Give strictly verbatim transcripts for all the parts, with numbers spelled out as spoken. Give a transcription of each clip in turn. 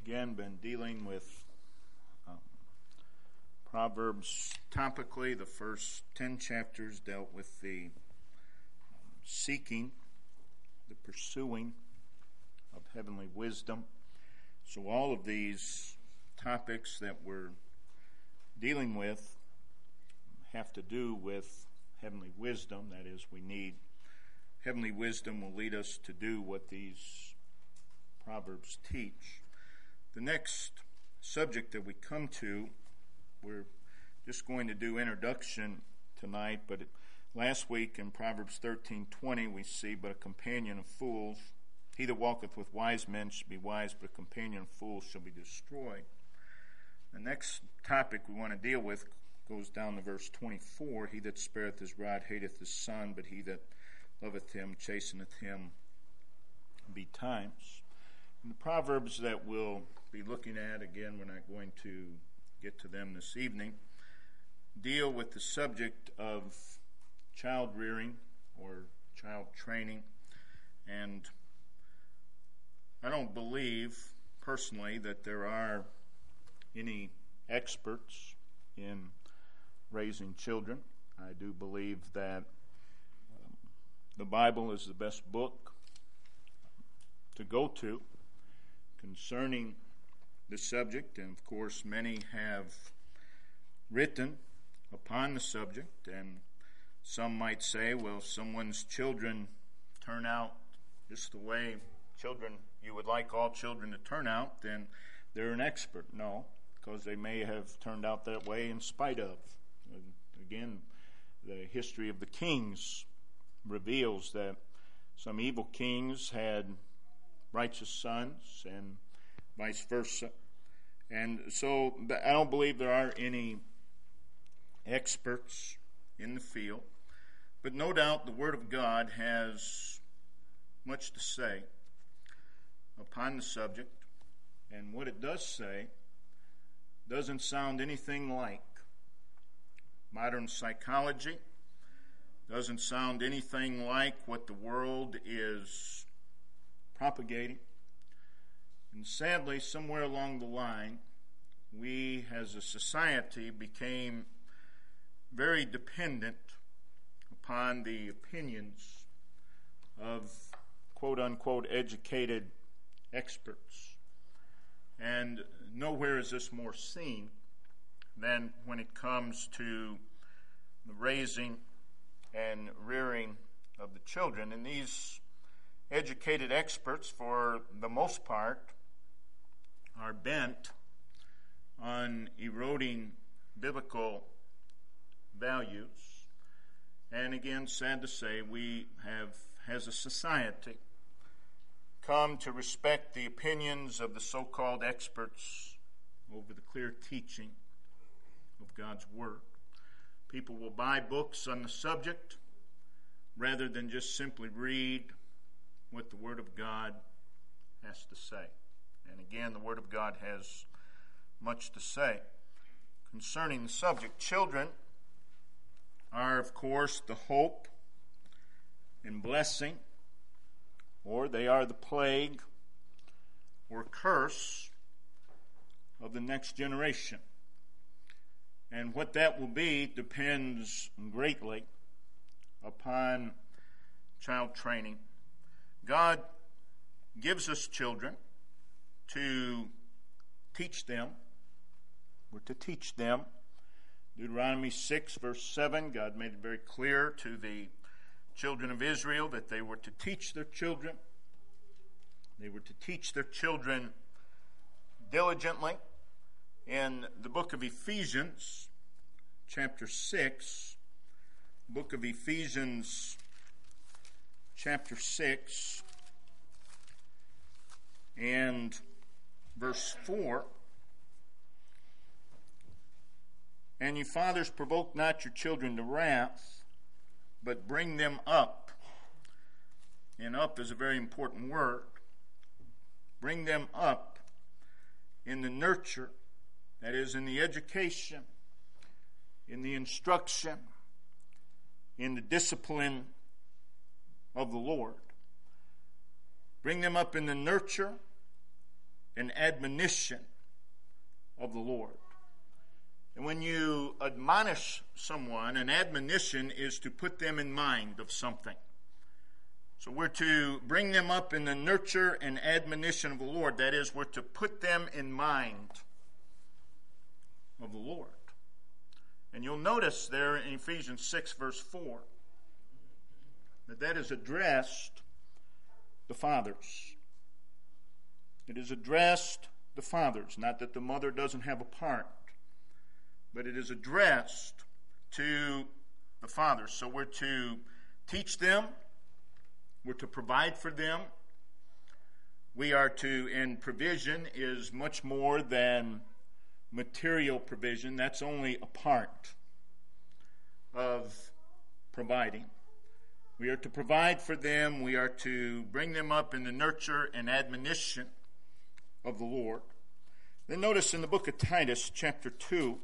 again been dealing with um, Proverbs topically. The first ten chapters dealt with the um, seeking, the pursuing of heavenly wisdom. So all of these topics that we're dealing with have to do with heavenly wisdom. That is, we need heavenly wisdom will lead us to do what these Proverbs teach. The next subject that we come to, we're just going to do introduction tonight, but it, last week in Proverbs thirteen twenty we see, but a companion of fools, he that walketh with wise men shall be wise, but a companion of fools shall be destroyed. The next topic we want to deal with goes down to verse twenty-four. He that spareth his rod hateth his son, but he that loveth him chasteneth him betimes. And the Proverbs that we'll be looking at, again, we're not going to get to them this evening, deal with the subject of child rearing or child training. And I don't believe, personally, that there are any experts in raising children. I do believe that um, the Bible is the best book to go to concerning the subject, and of course many have written upon the subject, and some might say, well, if someone's children turn out just the way children you would like all children to turn out, then they're an expert. No, because they may have turned out that way in spite of. And again, the history of the kings reveals that some evil kings had righteous sons and vice versa. And so I don't believe there are any experts in the field, but no doubt the Word of God has much to say upon the subject, and what it does say doesn't sound anything like modern psychology, doesn't sound anything like what the world is propagating. And sadly, somewhere along the line, we as a society became very dependent upon the opinions of quote-unquote educated experts. And nowhere is this more seen than when it comes to the raising and rearing of the children. And these educated experts, for the most part, are bent on eroding biblical values. And again, sad to say, we have, as a society, come to respect the opinions of the so-called experts over the clear teaching of God's Word. People will buy books on the subject rather than just simply read what the Word of God has to say. And again, the Word of God has much to say concerning the subject. Children are, of course, the hope and blessing, or they are the plague or curse of the next generation. And what that will be depends greatly upon child training. God gives us children to teach them. We're to teach them. Deuteronomy six, verse seven, God made it very clear to the children of Israel that they were to teach their children. They were to teach their children diligently. In the book of Ephesians, chapter six, book of Ephesians, chapter six, and verse four, and you fathers, provoke not your children to wrath, but bring them up. And up is a very important word. Bring them up in the nurture, that is, in the education, in the instruction, in the discipline of the Lord. Bring them up in the nurture an admonition of the Lord. And when you admonish someone, an admonition is to put them in mind of something. So we're to bring them up in the nurture and admonition of the Lord. That is, we're to put them in mind of the Lord. And you'll notice there in Ephesians six, verse four, that that is addressed the fathers. It is addressed the fathers. Not that the mother doesn't have a part, but it is addressed to the fathers. So we're to teach them. We're to provide for them. We are to, and provision is much more than material provision. That's only a part of providing. We are to provide for them. We are to bring them up in the nurture and admonition of the Lord. Then notice in the book of Titus, chapter two,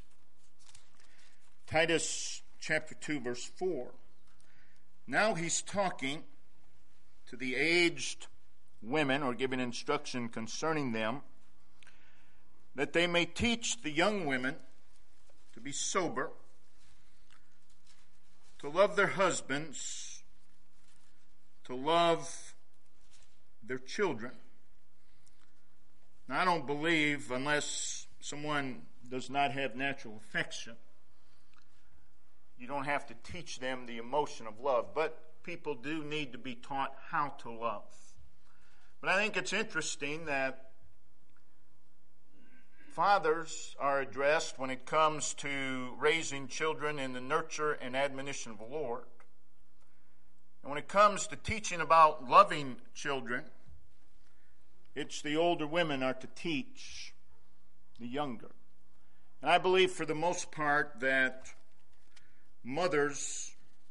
Titus chapter two, verse four. Now he's talking to the aged women, or giving instruction concerning them, that they may teach the young women to be sober, to love their husbands, to love their children. Now, I don't believe, unless someone does not have natural affection, you don't have to teach them the emotion of love, but people do need to be taught how to love. But I think it's interesting that fathers are addressed when it comes to raising children in the nurture and admonition of the Lord. And when it comes to teaching about loving children, it's the older women are to teach the younger. And I believe for the most part that mothers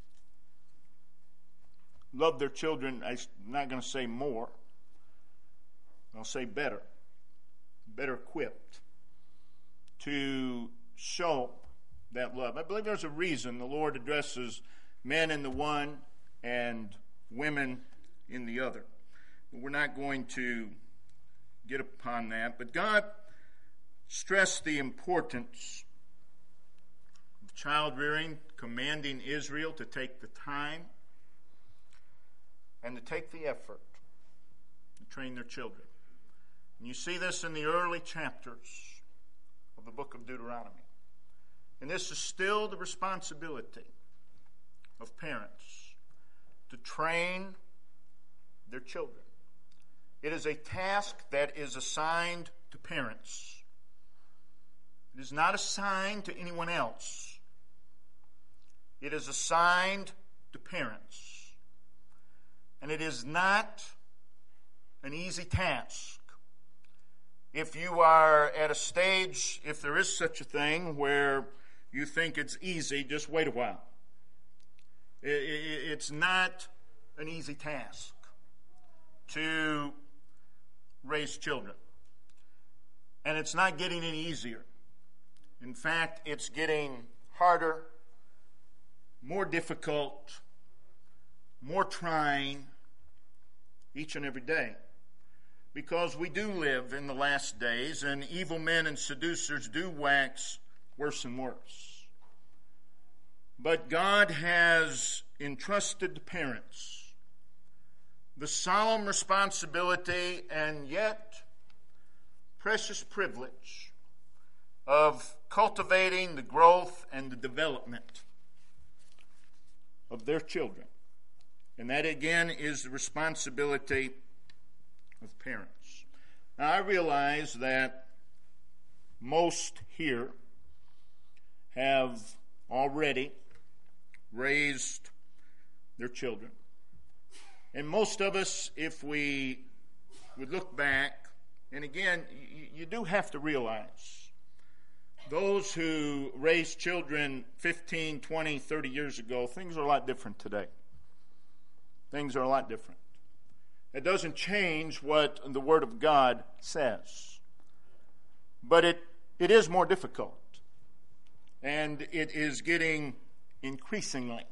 love their children. I'm not going to say more. I'll say better. Better equipped to show that love. I believe there's a reason the Lord addresses men in the one and women in the other. But we're not going to get upon that. But God stressed the importance of child rearing, commanding Israel to take the time and to take the effort to train their children. And you see this in the early chapters of the book of Deuteronomy. And this is still the responsibility of parents to train their children. It is a task that is assigned to parents. It is not assigned to anyone else. It is assigned to parents. And it is not an easy task. If you are at a stage, if there is such a thing, where you think it's easy, just wait a while. It's not an easy task to raise children. And it's not getting any easier. In fact, it's getting harder, more difficult, more trying each and every day. Because we do live in the last days, and evil men and seducers do wax worse and worse. But God has entrusted to parents the solemn responsibility and yet precious privilege of cultivating the growth and the development of their children. And that again is the responsibility of parents. Now, I realize that most here have already raised their children. And most of us, if we would look back, and again, you, you do have to realize, those who raised children fifteen, twenty, thirty years ago, things are a lot different today. Things are a lot different. It doesn't change what the Word of God says. But it, it is more difficult. And it is getting increasingly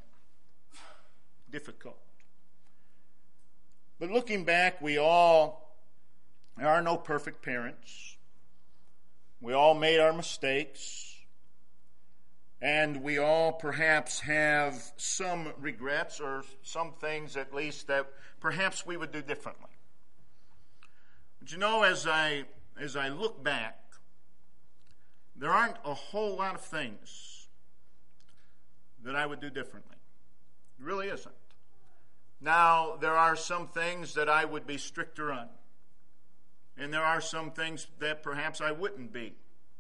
difficult. But looking back, we all There are no perfect parents. We all made our mistakes. And we all perhaps have some regrets or some things at least that perhaps we would do differently. But you know, as I as I look back, there aren't a whole lot of things that I would do differently. It really isn't. Now, there are some things that I would be stricter on. And there are some things that perhaps I wouldn't be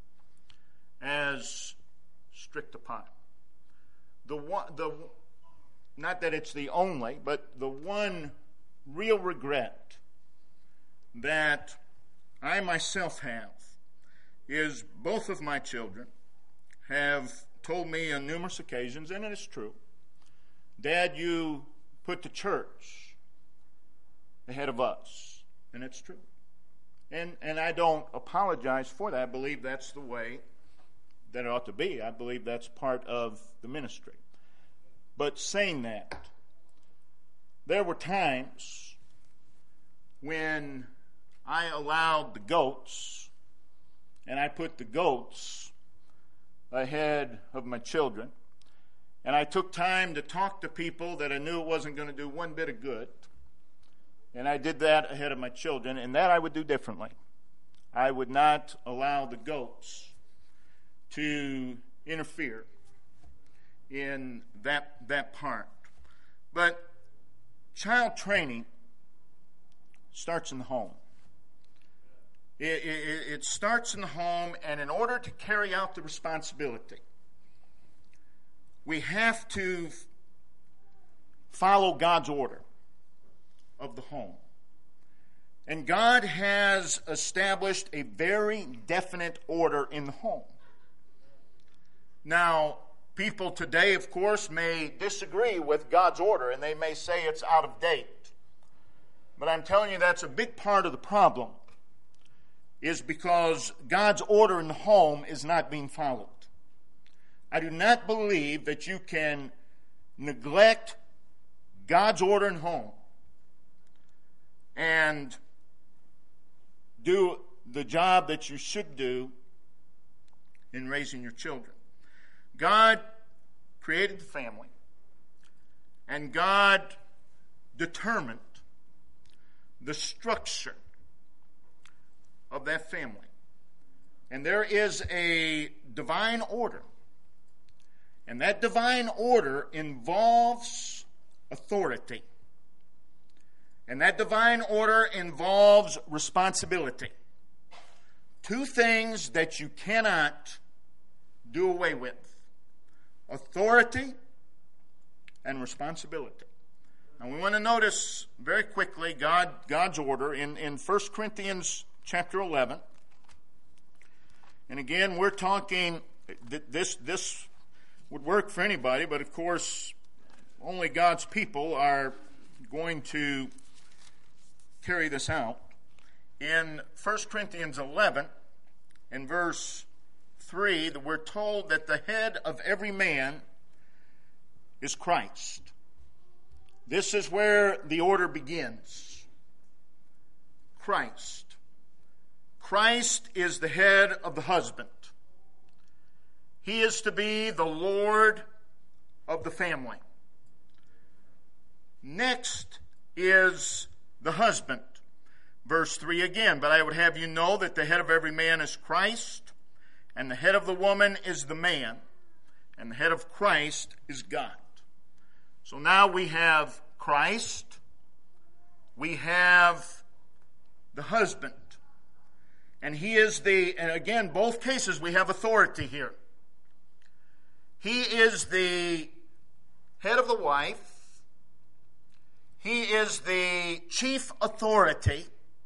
as strict upon. The one, the, not that it's the only, but the one real regret that I myself have is both of my children have told me on numerous occasions, and it is true, Dad, you put the church ahead of us. And it's true. And and I don't apologize for that. I believe that's the way that it ought to be. I believe that's part of the ministry. But saying that, there were times when I allowed the goats, and I put the goats ahead of my children, and I took time to talk to people that I knew it wasn't going to do one bit of good, and I did that ahead of my children, and that I would do differently. I would not allow the goats to interfere in that that part. But child training starts in the home. It, it, it starts in the home, and in order to carry out the responsibility, we have to follow God's order of the home. And God has established a very definite order in the home. Now, people today, of course, may disagree with God's order, and they may say it's out of date. But I'm telling you, that's a big part of the problem, is because God's order in the home is not being followed. I do not believe that you can neglect God's order in home and do the job that you should do in raising your children. God created the family, and God determined the structure of that family. And there is a divine order. And that divine order involves authority. And that divine order involves responsibility. Two things that you cannot do away with. Authority and responsibility. Now we want to notice very quickly God, God's order in, in First Corinthians chapter eleven. And again, we're talking, this, this would work for anybody, but of course, only God's people are going to carry this out. In First Corinthians eleven, in verse three, we're told that the head of every man is Christ. This is where the order begins. Christ. Christ is the head of the husband. He is to be the Lord of the family. Next is the husband. Verse three again, but I would have you know that the head of every man is Christ, and the head of the woman is the man, and the head of Christ is God. So now we have Christ, we have the husband, and he is the, and again, both cases we have authority here. He is the head of the wife, he is the chief authority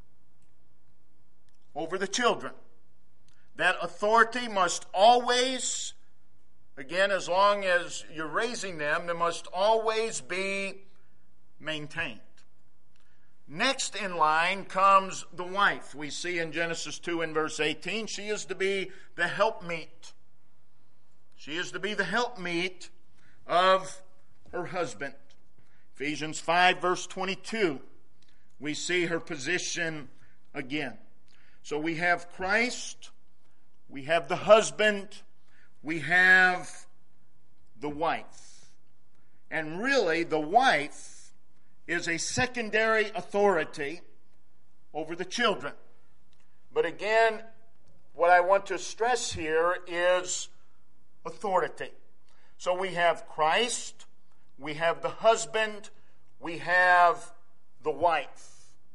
over the children. That authority must always, again, as long as you're raising them, there must always be maintained. Next in line comes the wife. We see in Genesis two and verse eighteen, she is to be the helpmeet. She is to be the helpmeet of her husband. Ephesians five verse twenty-two, we see her position again. So we have Christ, we have the husband, we have the wife. And really, the wife is a secondary authority over the children. But again, what I want to stress here is authority. So we have Christ, we have the husband, we have the wife.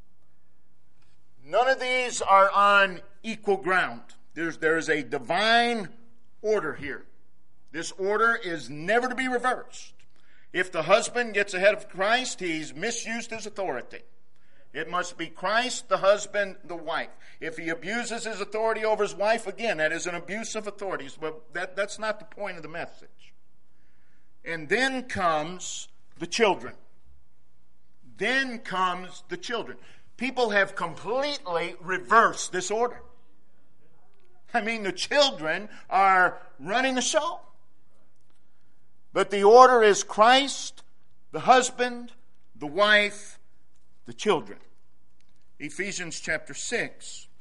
None of these are on equal ground. There's, there's a divine order here. This order is never to be reversed. If the husband gets ahead of Christ, he's misused his authority. It must be Christ, the husband, the wife. If he abuses his authority over his wife, again, that is an abuse of authority. But that, that's not the point of the message. And then comes the children. Then comes the children. People have completely reversed this order. I mean, the children are running the show. But the order is Christ, the husband, the wife, the children. Ephesians chapter six,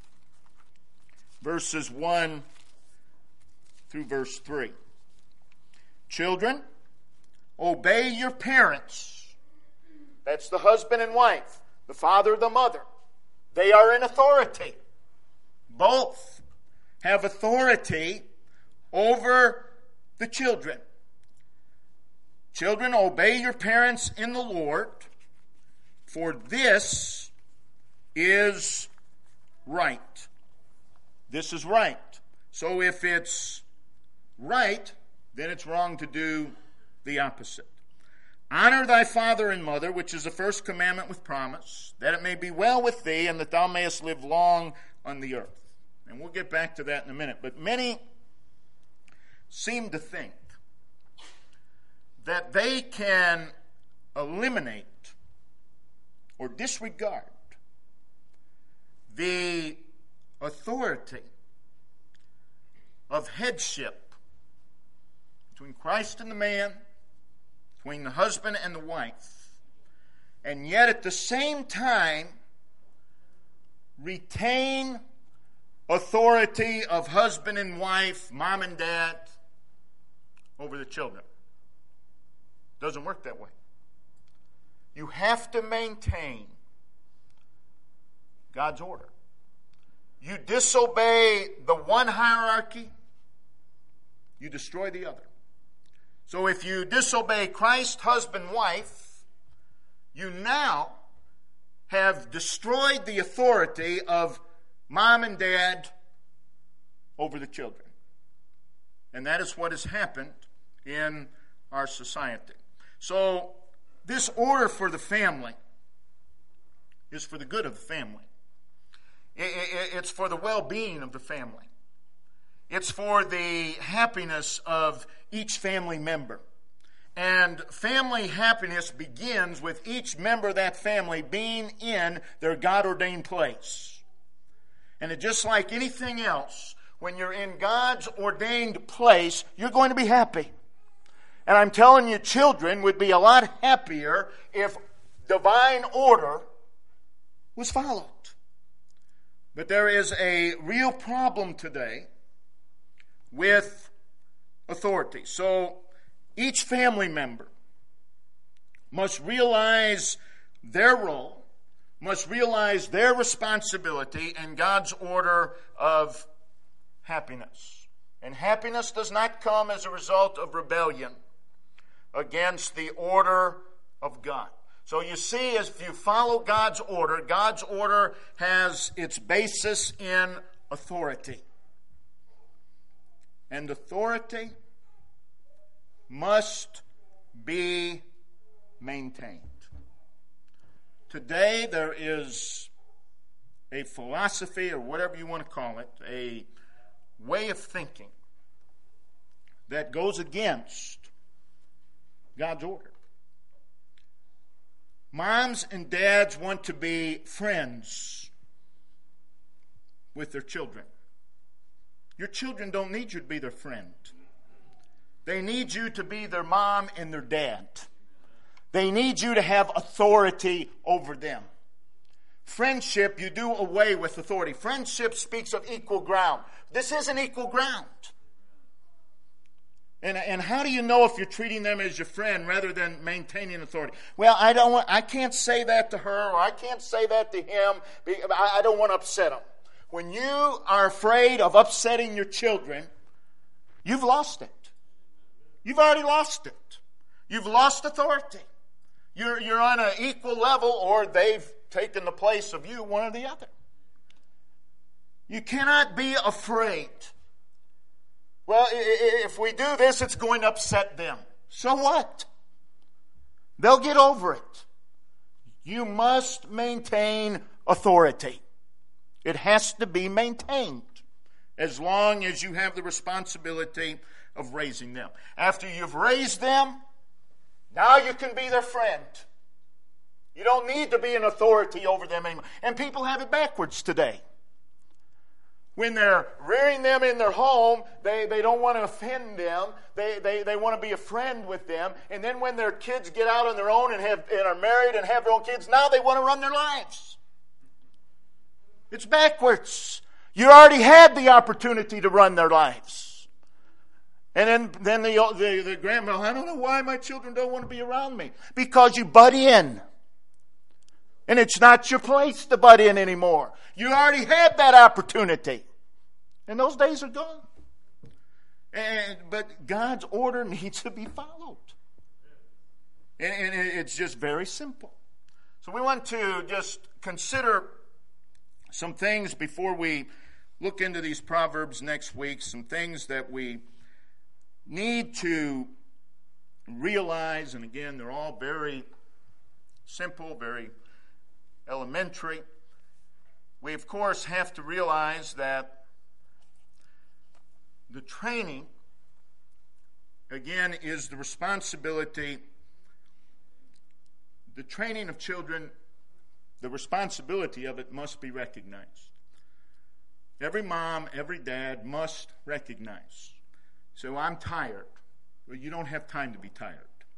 verses one through verse three. Children, obey your parents. That's the husband and wife. The father, the mother. They are in authority. Both have authority over the children. Children, obey your parents in the Lord, for this is right. This is right. So if it's right, then it's wrong to do the opposite. Honor thy father and mother, which is the first commandment with promise, that it may be well with thee and that thou mayest live long on the earth. And we'll get back to that in a minute. But many seem to think that they can eliminate or disregard the authority of headship between Christ and the man, between the husband and the wife, and yet at the same time retain authority of husband and wife, mom and dad, over the children. Doesn't work that way. You have to maintain God's order. You disobey the one hierarchy, you destroy the other. So if you disobey Christ, husband, wife, you now have destroyed the authority of mom and dad over the children. And that is what has happened in our society. So this order for the family is for the good of the family. It's for the well-being of the family. It's for the happiness of each family member. And family happiness begins with each member of that family being in their God-ordained place. And it, just like anything else, when you're in God's ordained place, you're going to be happy. And I'm telling you, children would be a lot happier if divine order was followed. But there is a real problem today with authority. So each family member must realize their role, must realize their responsibility in God's order of happiness. And happiness does not come as a result of rebellion against the order of God. So you see, as if you follow God's order, God's order has its basis in authority. And authority must be maintained. Today there is a philosophy, or whatever you want to call it, a way of thinking that goes against God's order. Moms and dads want to be friends with their children. Your children don't need you to be their friend. They need you to be their mom and their dad. They need you to have authority over them. friendship, you do away with authority. Friendship speaks of equal ground. This isn't equal ground. And, and how do you know if you're treating them as your friend rather than maintaining authority? Well, I don't want, I can't say that to her, or I can't say that to him. I, I don't want to upset them. When you are afraid of upsetting your children, you've lost it. You've already lost it. You've lost authority. You're, you're on an equal level, or they've taken the place of you, one or the other. You cannot be afraid. Well, if we do this, it's going to upset them. So what? They'll get over it. You must maintain authority. It has to be maintained as long as you have the responsibility of raising them. After you've raised them, now you can be their friend. You don't need to be an authority over them anymore. And people have it backwards today. When they're rearing them in their home, they, they don't want to offend them. They, they, they want to be a friend with them. And then when their kids get out on their own and, have, and are married and have their own kids, now they want to run their lives. It's backwards. You already had the opportunity to run their lives. And then, then the, the, the grandma, I don't know why my children don't want to be around me. Because you butt in. And it's not your place to butt in anymore. You already had that opportunity. And those days are gone. And, but God's order needs to be followed. And, and it's just very simple. So we want to just consider some things before we look into these Proverbs next week. Some things that we need to realize. And again, they're all very simple, very elementary. We, of course, have to realize that the training, again, is the responsibility. The training of children, the responsibility of it must be recognized. Every mom, every dad must recognize. So I'm tired. Well, you don't have time to be tired.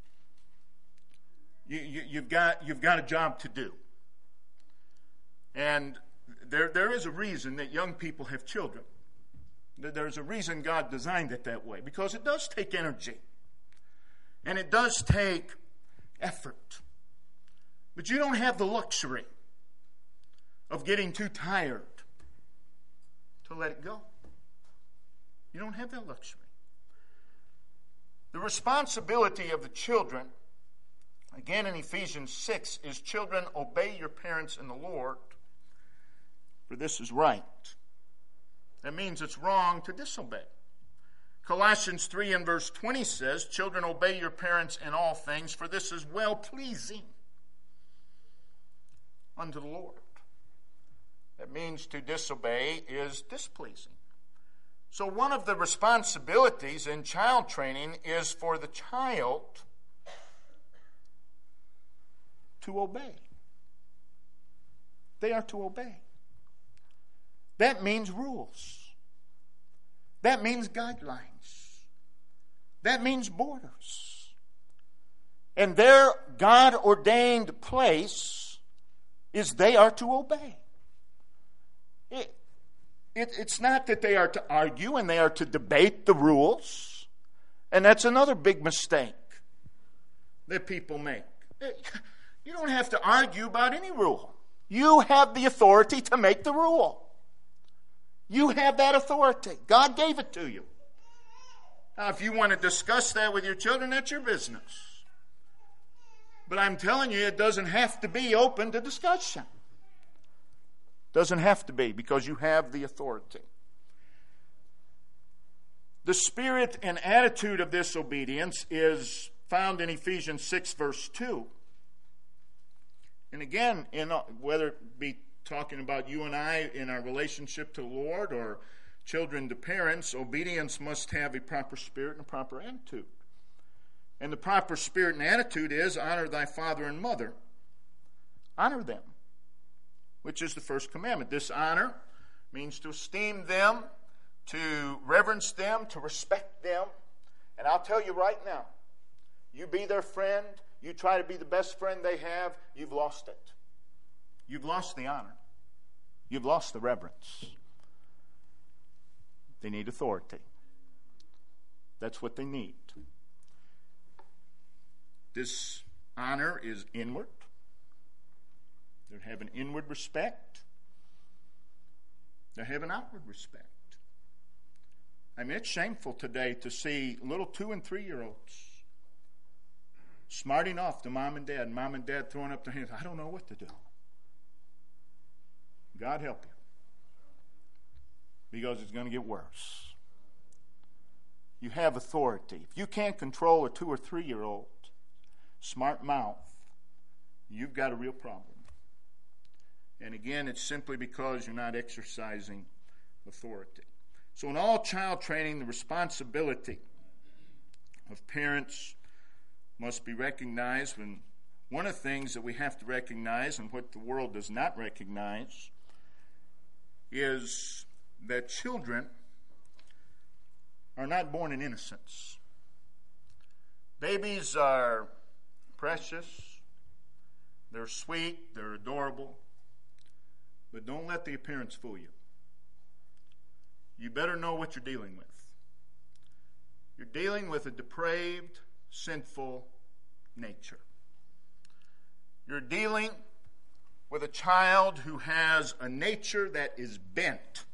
You, you, you've got, you've got a job to do. And there, there is a reason that young people have children. There's a reason God designed it that way. Because it does take energy. And it does take effort. But you don't have the luxury of getting too tired to let it go. You don't have that luxury. The responsibility of the children, again in Ephesians six, is children, obey your parents in the Lord, for this is right. That means it's wrong to disobey. Colossians three and verse twenty says, children, obey your parents in all things, for this is well-pleasing unto the Lord. That means to disobey is displeasing. So one of the responsibilities in child training is for the child to obey. They are to obey. That means rules. That means guidelines. That means borders. And their God-ordained place is they are to obey. It, it, it's not that they are to argue and they are to debate the rules. And that's another big mistake that people make. You don't have to argue about any rule. You have the authority to make the rule. You have that authority. God gave it to you. Now, if you want to discuss that with your children, that's your business. But I'm telling you, it doesn't have to be open to discussion. Doesn't have to be, because you have the authority. The spirit and attitude of this obedience is found in Ephesians six, verse two. And again, in, whether it be talking about you and I in our relationship to the Lord or children to parents, obedience must have a proper spirit and a proper attitude. And the proper spirit and attitude is, honor thy father and mother. Honor them, which is the first commandment. This honor means to esteem them, to reverence them, to respect them. And I'll tell you right now, you be their friend, you try to be the best friend they have, you've lost it. you've lost the honor. You've lost the reverence. They need authority. That's what they need. This honor is inward. They have an inward respect. They have an outward respect. I mean, it's shameful today to see little two and three-year-olds smarting off to mom and dad, and mom and dad throwing up their hands. I don't know what to do. God help you. Because it's going to get worse. You have authority. If you can't control a two or three-year-old smart mouth, you've got a real problem. And again, it's simply because you're not exercising authority. So in all child training, the responsibility of parents must be recognized. And one of the things that we have to recognize, and what the world does not recognize, is that children are not born in innocence. Babies are precious, they're sweet, they're adorable, but don't let the appearance fool you. You better know what you're dealing with. You're dealing with a depraved, sinful nature. You're dealing with a child who has a nature that is bent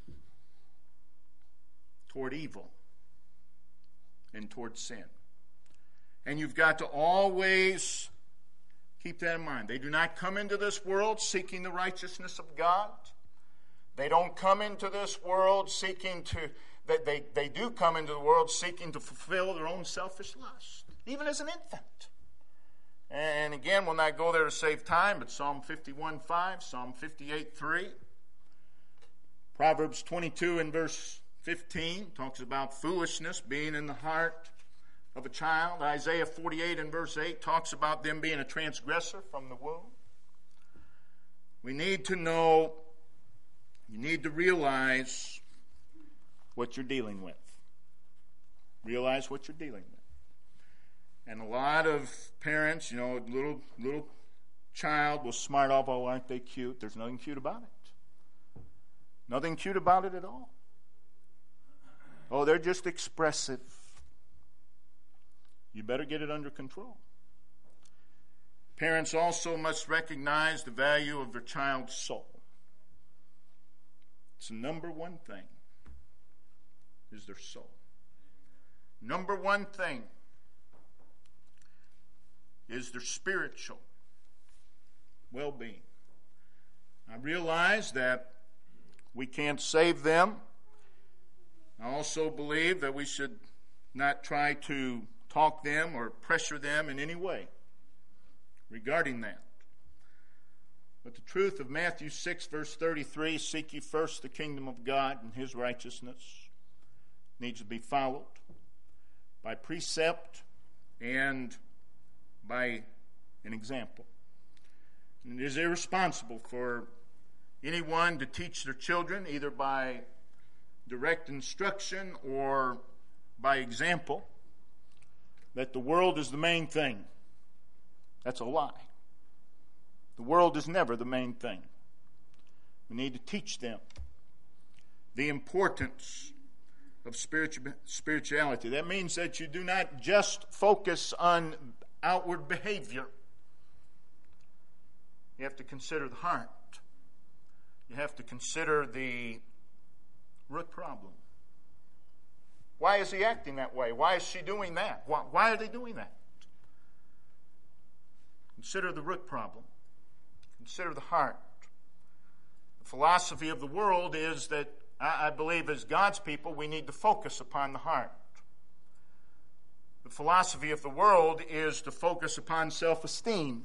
toward evil and toward sin. And you've got to always keep that in mind. They do not come into this world seeking the righteousness of God. They don't come into this world seeking to, they, they, they do come into the world seeking to fulfill their own selfish lust, even as an infant. And again, we'll not go there to save time, but Psalm fifty-one five, Psalm fifty-eight three, Proverbs twenty-two and verse fifteen talks about foolishness being in the heart of a child. Isaiah forty-eight and verse eight talks about them being a transgressor from the womb. We need to know, you need to realize what you're dealing with. Realize what you're dealing with. And a lot of parents, you know, little little child will smart off, oh, aren't they cute? There's nothing cute about it. Nothing cute about it at all. Oh, they're just expressive. You better get it under control. Parents also must recognize the value of their child's soul. It's the number one thing is their soul. Number one thing is their spiritual well-being. I realize that we can't save them. I also believe that we should not try to talk them or pressure them in any way regarding that. But the truth of Matthew six, verse thirty-three, seek ye first the kingdom of God and his righteousness, needs to be followed by precept and by an example. And it is irresponsible for anyone to teach their children either by direct instruction or by example that the world is the main thing. That's a lie. The world is never the main thing. We need to teach them the importance of spiritu- spirituality. That means that you do not just focus on outward behavior. You have to consider the heart. You have to consider the root problem. Why is he acting that way? Why is she doing that? Why, why are they doing that? Consider the root problem. Consider the heart. The philosophy of the world is that I, I believe as God's people we need to focus upon the heart. The philosophy of the world is to focus upon self-esteem.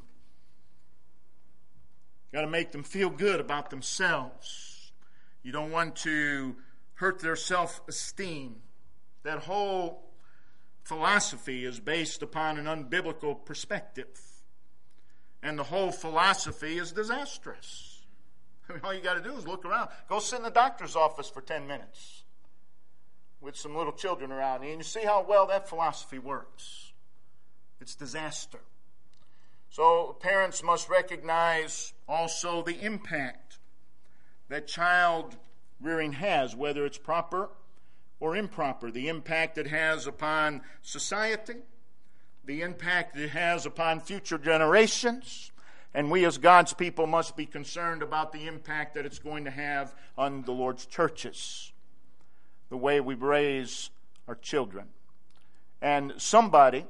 Got to make them feel good about themselves. You don't want to hurt their self-esteem. That whole philosophy is based upon an unbiblical perspective. And the whole philosophy is disastrous. I mean, all you got to do is look around. Go sit in the doctor's office for ten minutes with some little children around you, and you see how well that philosophy works. It's disaster. So parents must recognize also the impact that child rearing has, whether it's proper or improper, the impact it has upon society, the impact it has upon future generations, and we as God's people must be concerned about the impact that it's going to have on the Lord's churches, the way we raise our children. And somebody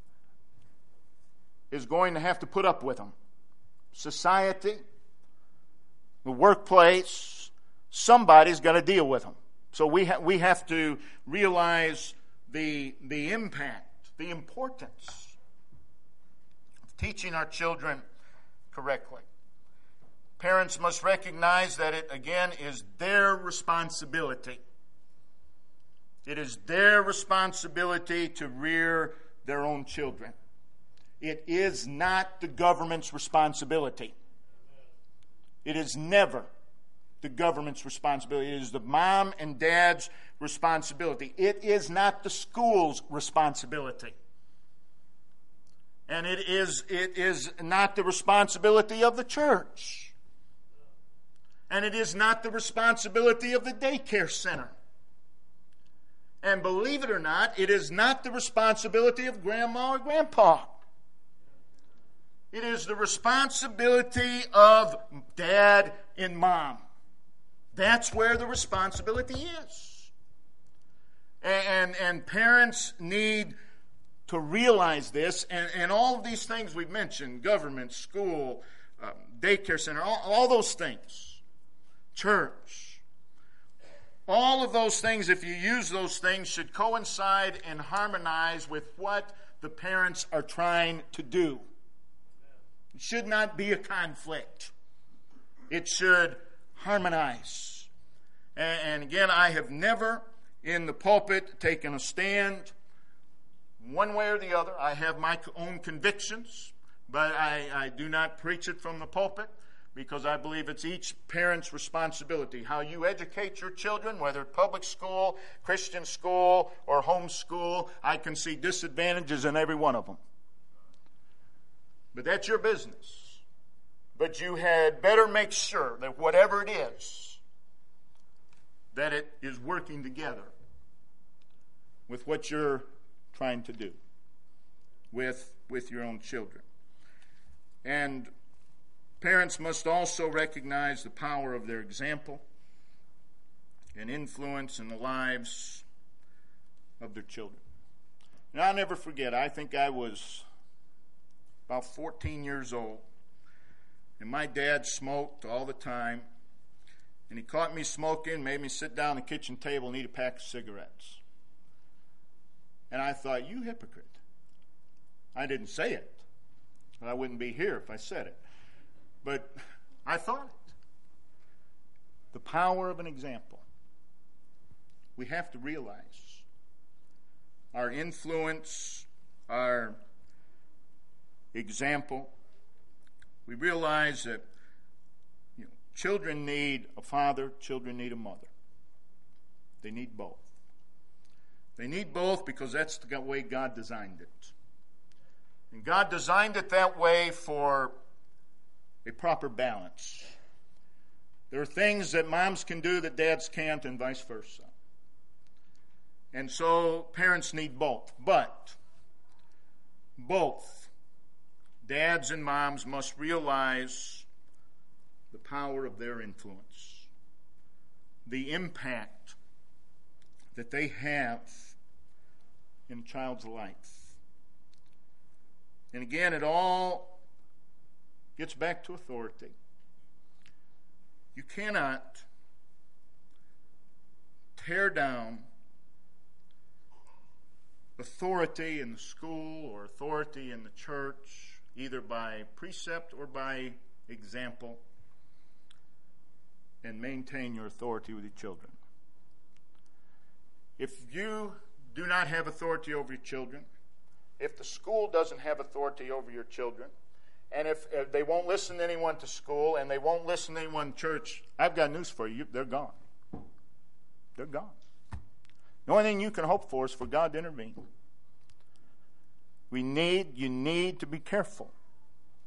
is going to have to put up with them. Society, the workplace, somebody's got to deal with them. So we ha- we have to realize the the impact, the importance of teaching our children correctly. Parents must recognize that it, again, is their responsibility. It is their responsibility to rear their own children. It is not the government's responsibility. It is never the government's responsibility. It is the mom and dad's responsibility. It is not the school's responsibility. And it is, it is not the responsibility of the church. And it is not the responsibility of the daycare center. And believe it or not, it is not the responsibility of grandma or grandpa. It is the responsibility of dad and mom. That's where the responsibility is. And, and, and parents need to realize this, and, and all of these things we've mentioned, government, school, um, daycare center, all, all those things, church, all of those things, if you use those things, should coincide and harmonize with what the parents are trying to do. It should not be a conflict. It should harmonize. And, and again, I have never in the pulpit taken a stand one way or the other. I have my own convictions, but I, I do not preach it from the pulpit because I believe it's each parent's responsibility. How you educate your children, whether public school, Christian school, or home school, I can see disadvantages in every one of them. But that's your business. But you had better make sure that whatever it is, that it is working together with what you're trying to do with, with your own children. And parents must also recognize the power of their example and influence in the lives of their children. And I'll never forget, I think I was about fourteen years old, and my dad smoked all the time, and he caught me smoking, made me sit down at the kitchen table and eat a pack of cigarettes. And I thought, you hypocrite. I didn't say it, but I wouldn't be here if I said it. But I thought it. The power of an example. We have to realize our influence, our example. We realize that you know, children need a father, children need a mother. They need both. They need both because that's the way God designed it. And God designed it that way for a proper balance. There are things that moms can do that dads can't, and vice versa. And so parents need both. But both dads and moms must realize the power of their influence, the impact that they have in a child's life. And again, it all gets back to authority. You cannot tear down authority in the school or authority in the church, either by precept or by example, and maintain your authority with your children. If you do not have authority over your children, if the school doesn't have authority over your children, and if, if they won't listen to anyone to school and they won't listen to anyone in church, I've got news for you. They're gone. They're gone. The only thing you can hope for is for God to intervene. We need, you need to be careful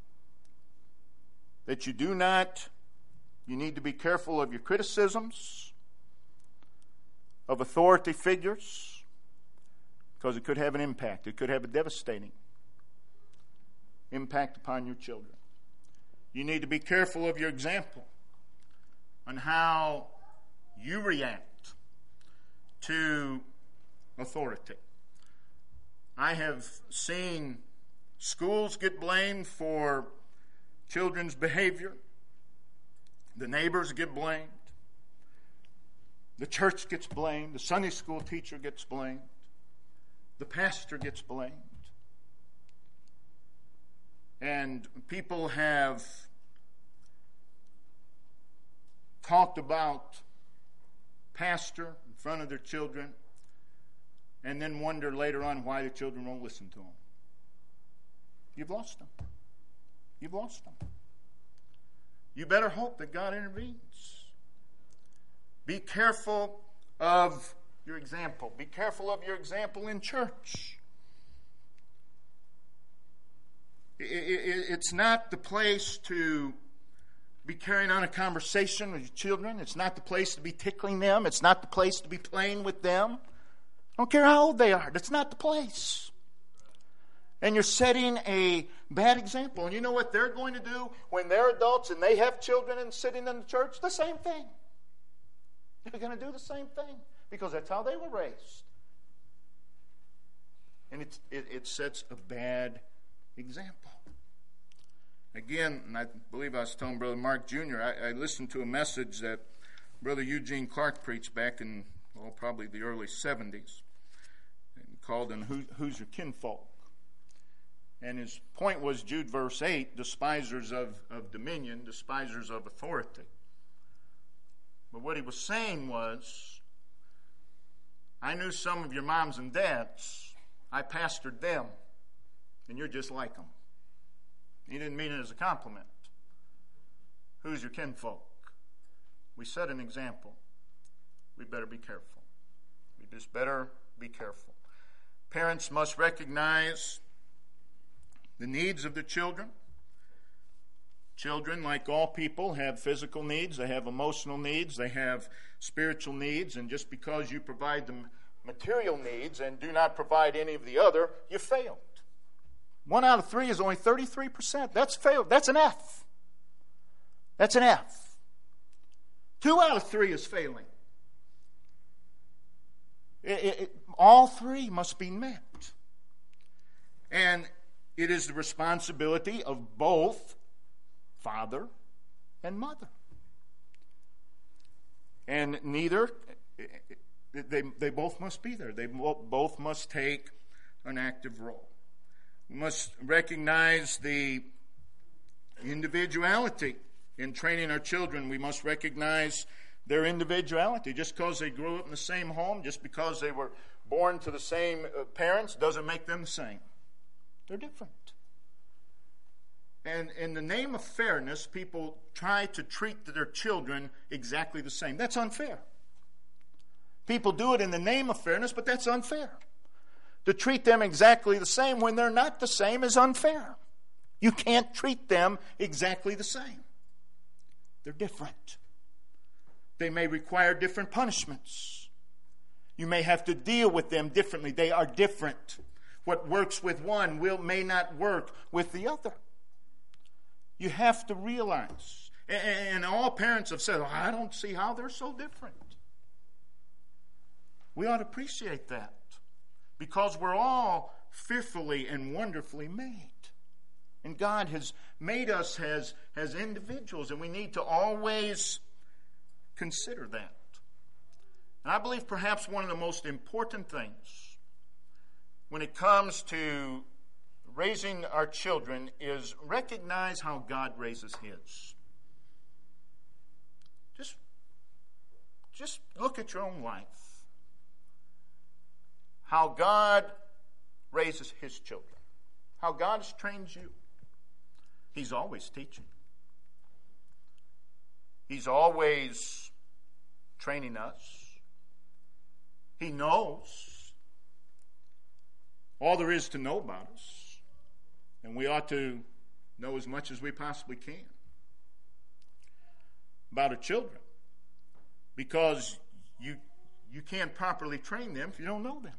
that you do not, you need to be careful of your criticisms of authority figures, because it could have an impact. It could have a devastating impact upon your children. You need to be careful of your example on how you react to authority. I have seen schools get blamed for children's behavior. The neighbors get blamed. The church gets blamed. The Sunday school teacher gets blamed. The pastor gets blamed. And people have talked about pastor in front of their children and then wonder later on why the children won't listen to them. You've lost them. You've lost them. You better hope that God intervenes. Be careful of your example. Be careful of your example in church. It's not the place to be carrying on a conversation with your children. It's not the place to be tickling them. It's not the place to be playing with them. I don't care how old they are. That's not the place. And you're setting a bad example. And you know what they're going to do when they're adults and they have children and sitting in the church? The same thing. They're going to do the same thing because that's how they were raised. And it, it, it sets a bad example. Again, and I believe I was telling Brother Mark Junior, I, I listened to a message that Brother Eugene Clark preached back in, well, probably the early seventies, called in Who, Who's Your Kinfolk? And his point was Jude verse eight, despisers of, of dominion, despisers of authority. But what he was saying was, I knew some of your moms and dads. I pastored them, and you're just like them. He didn't mean it as a compliment. Who's your kinfolk? We set an example. We better be careful. We just better be careful. Parents must recognize the needs of the children. Children, like all people, have physical needs. They have emotional needs. They have spiritual needs. And just because you provide them material needs and do not provide any of the other, you failed. One out of three is only thirty-three percent. That's failed. That's an F. That's an F. Two out of three is failing. It, it, it, all three must be met. And it is the responsibility of both father and mother. And neither, they, they both must be there. They both must take an active role. We must recognize the individuality in training our children. We must recognize their individuality. Just because they grew up in the same home, just because they were born to the same parents, doesn't make them the same. They're different. And in the name of fairness, people try to treat their children exactly the same. That's unfair. People do it in the name of fairness, but that's unfair. To treat them exactly the same when they're not the same is unfair. You can't treat them exactly the same. They're different. They may require different punishments. You may have to deal with them differently. They are different. What works with one will may not work with the other. You have to realize. And all parents have said, oh, I don't see how they're so different. We ought to appreciate that. Because we're all fearfully and wonderfully made. And God has made us as, as individuals, and we need to always consider that. And I believe perhaps one of the most important things when it comes to raising our children is recognize how God raises His. Just, just look at your own life. How God raises His children. How God has trained you. He's always teaching. He's always training us. He knows all there is to know about us. And we ought to know as much as we possibly can. about our children, because you you can't properly train them if you don't know them.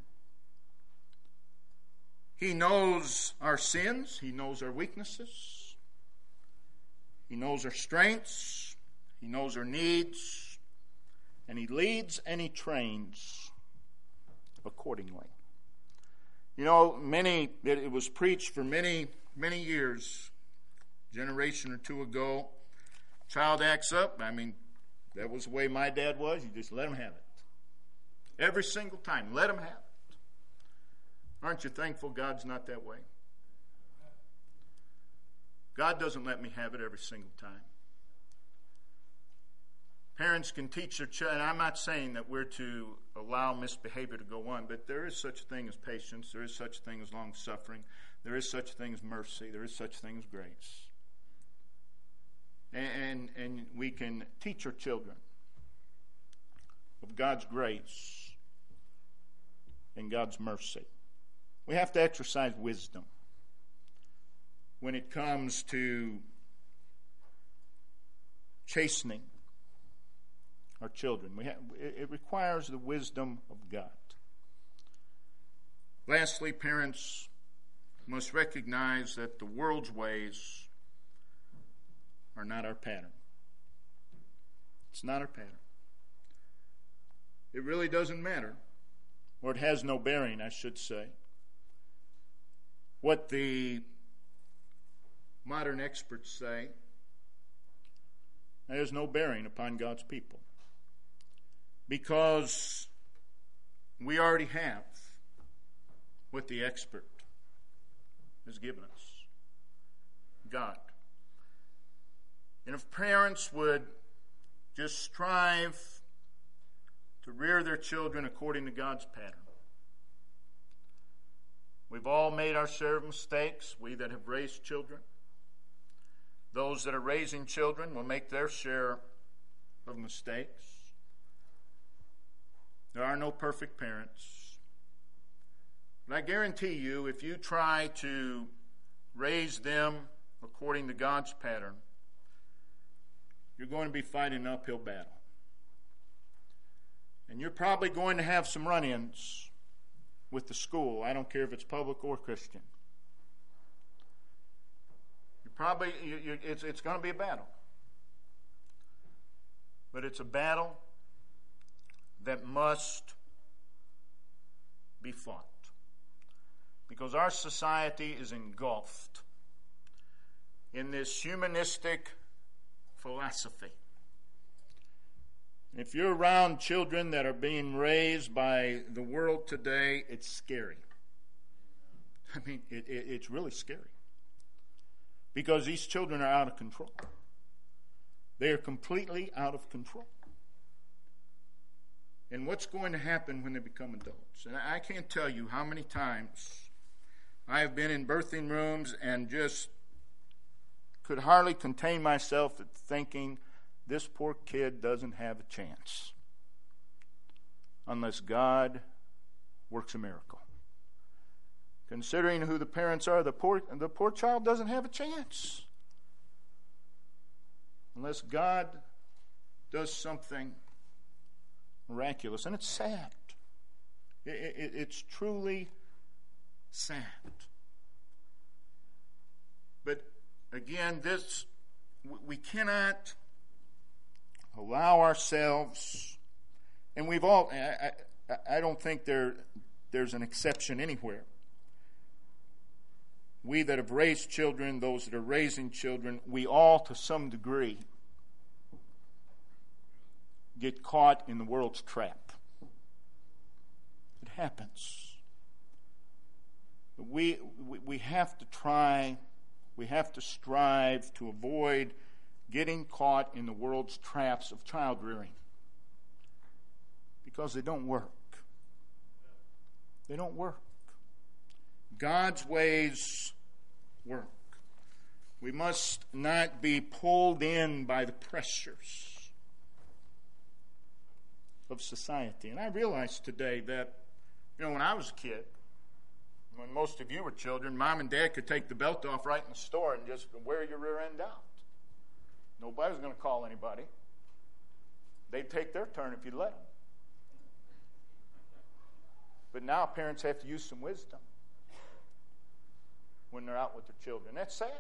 He knows our sins. He knows our weaknesses. He knows our strengths. He knows our needs. And He leads and He trains accordingly. You know, many, it was preached for many, many years, a generation or two ago. Child acts up. I mean, that was the way my dad was. You just let him have it. Every single time, let him have it. Aren't you thankful God's not that way? God doesn't let me have it every single time. Parents can teach their children, and I'm not saying that we're to allow misbehavior to go on, but there is such a thing as patience, there is such a thing as long-suffering, there is such a thing as mercy, there is such a thing as grace. And, and, and we can teach our children of God's grace and God's mercy. We have to exercise wisdom when it comes to chastening our children. We have, it requires the wisdom of God. Lastly, parents must recognize that the world's ways are not our pattern. It's not our pattern. It really doesn't matter, or it has no bearing, I should say, what the modern experts say. It has no bearing upon God's people, because we already have what the expert has given us, God. And if parents would just strive to rear their children according to God's pattern. We've all made our share of mistakes, we that have raised children. Those that are raising children will make their share of mistakes. There are no perfect parents. But I guarantee you, if you try to raise them according to God's pattern, you're going to be fighting an uphill battle. And you're probably going to have some run-ins with the school. I don't care if it's public or Christian. You're probably, you, you, it's, it's going to be a battle. But it's a battle that must be fought. Because our society is engulfed in this humanistic philosophy. If you're around children that are being raised by the world today, it's scary. I mean, it, it, it's really scary. Because these children are out of control. They are completely out of control. And what's going to happen when they become adults? And I can't tell you how many times I have been in birthing rooms and just could hardly contain myself at thinking, this poor kid doesn't have a chance unless God works a miracle. Considering who the parents are, the poor, the poor child doesn't have a chance unless God does something miraculous. And it's sad. It, it, it's truly sad. But again, this we cannot allow ourselves, and we've all, I, I, I don't think there there's an exception anywhere. We that have raised children, those that are raising children, we all to some degree get caught in the world's trap. It happens. We, we, we have to try, we have to strive to avoid getting caught in the world's traps of child rearing. Because they don't work. They don't work. God's ways work. We must not be pulled in by the pressures of society. And I realize today that, you know, when I was a kid, when most of you were children, Mom and Dad could take the belt off right in the store and just wear your rear end out. Nobody was going to call anybody. they'd take their turn if you'd let them. But now parents have to use some wisdom when they're out with their children. That's sad.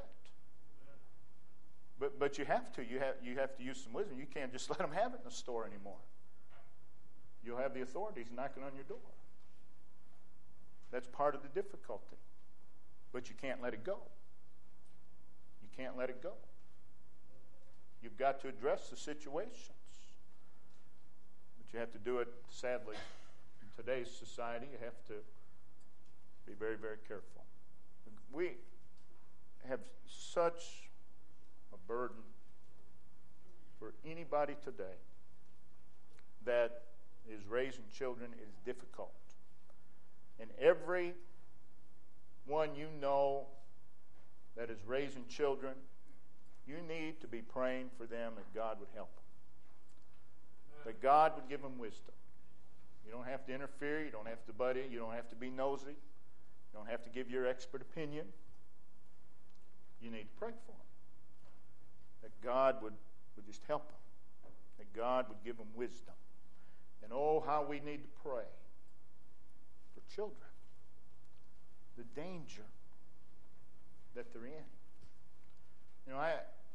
But but you have to. You have you have to use some wisdom. You can't just let them have it in the store anymore. You'll have the authorities knocking on your door. That's part of the difficulty. But you can't let it go. You can't let it go. You've got to address the situations. But you have to do it, sadly, in today's society. You have to be very, very careful. We have such a burden for anybody today that is raising children is difficult. And every one you know that is raising children, you need to be praying for them that God would help them. That God would give them wisdom. You don't have to interfere. You don't have to butt in. You don't have to be nosy. You don't have to give your expert opinion. You need to pray for them. That God would, would just help them. That God would give them wisdom. And oh, how we need to pray for children. The danger that they're in. You know, I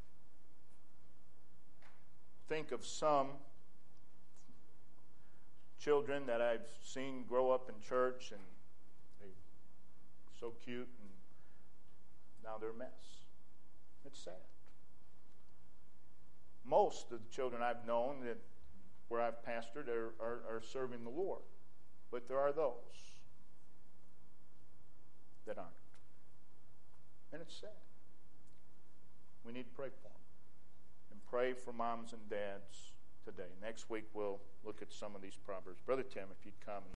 think of some children that I've seen grow up in church, and they're so cute, and now they're a mess. It's sad. Most of the children I've known that where I've pastored are, are, are serving the Lord. But there are those that aren't. And it's sad. We need to pray for them. And pray for moms and dads today. Next week we'll look at some of these proverbs. Brother Tim, if you'd come.